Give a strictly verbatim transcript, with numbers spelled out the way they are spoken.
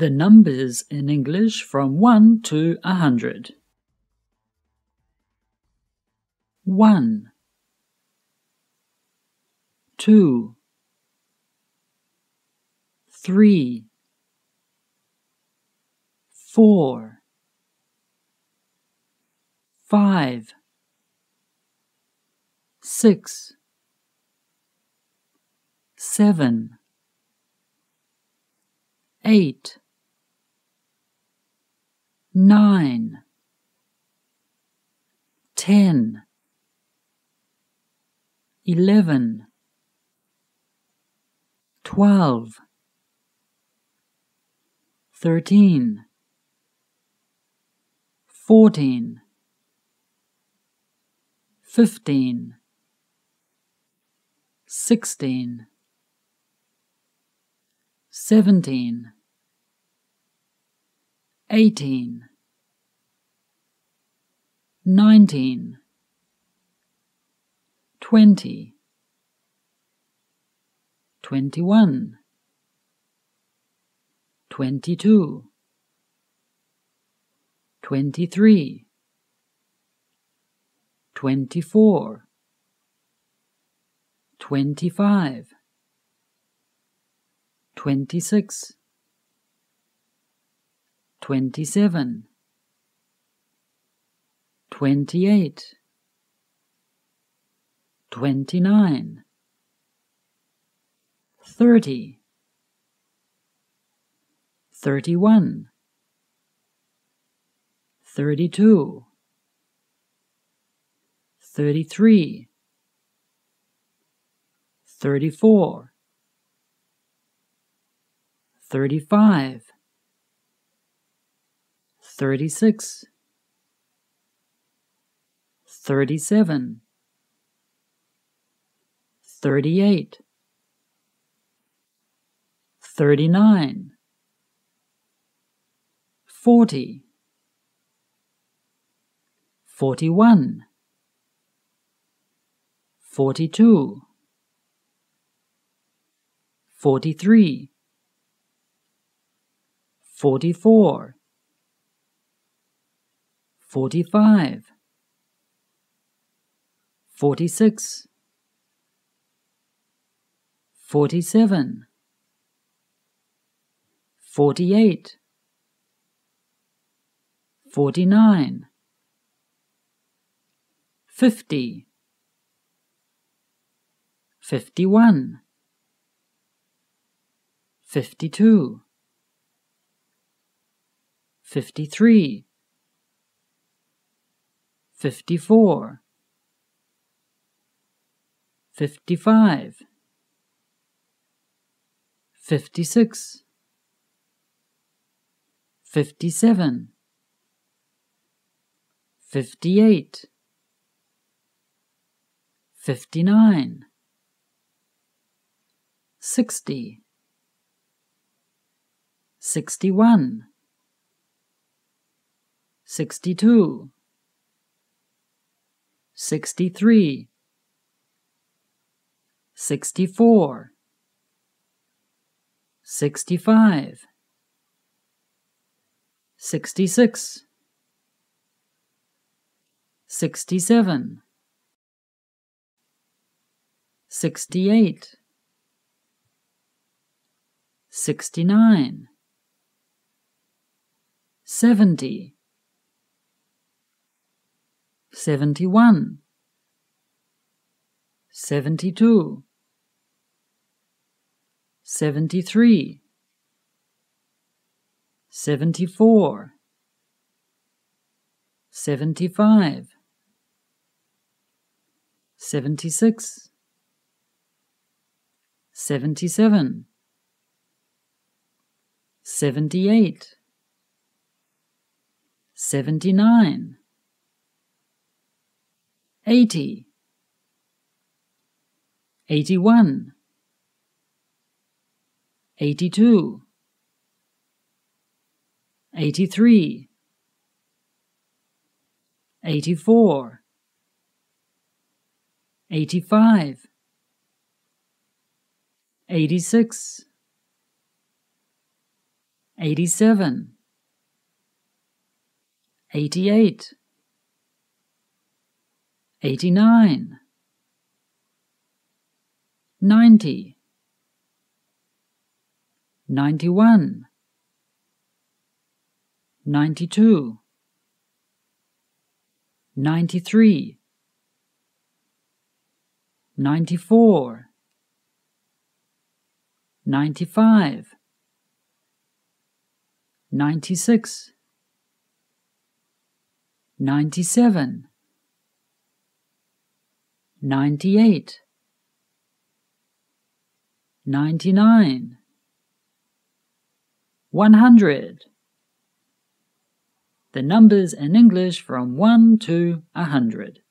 The numbers in English from one to a hundred. One, two, three, four, five, six, seven, eight, nine, ten, eleven, twelve, thirteen, fourteen, fifteen, sixteen, seventeen, eighteen, nineteen, twenty, twenty-one, twenty-two, twenty-three, twenty-four, twenty-five, twenty-six, twenty-seven, twenty-eight, twenty-nine, thirty, thirty-one, thirty-two, thirty-three, thirty-four, thirty-five, thirty-six, thirty-seven, thirty-eight, thirty-nine, forty, forty-one, forty-two, forty-three, forty-four, forty-five, forty-six, forty-seven, forty-eight, forty-nine, fifty, fifty-one, fifty-two, fifty-three, fifty-four, fifty-five, fifty-six, fifty-seven, fifty-eight, fifty-nine, sixty, sixty-one, sixty-two, sixty-three, sixty-four, sixty-five, sixty-six, sixty-seven, sixty-eight, sixty-nine, seventy, seventy-one, seventy-two, seventy-three, seventy-four, seventy-five, seventy-six, seventy-seven, seventy-eight, seventy-nine, eighty, eighty-one, eighty-two, eighty-three, eighty-four, eighty-five, eighty-six, eighty-seven, eighty-eight, eighty-nine, ninety, ninety-one, ninety-two, ninety-three, ninety-four, ninety-five, ninety-six, ninety-seven, ninety-eight, ninety-nine, one hundred. The numbers in English from one to a hundred.